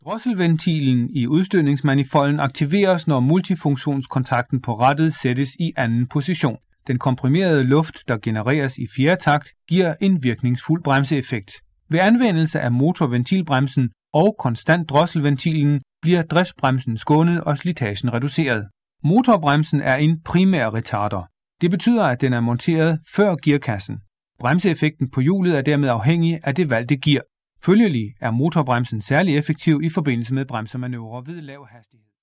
Drosselventilen i udstødningsmanifolden aktiveres, når multifunktionskontakten på rattet sættes i anden position. Den komprimerede luft, der genereres i fjerde takt, giver en virkningsfuld bremseeffekt. Ved anvendelse af motorventilbremsen og konstant drosselventilen bliver driftsbremsen skånet og slitagen reduceret. Motorbremsen er en primær retarder. Det betyder, at den er monteret før gearkassen. Bremseeffekten på hjulet er dermed afhængig af det valgte gear. Følgelig er motorbremsen særlig effektiv i forbindelse med bremsemanøvrer ved lav hastighed.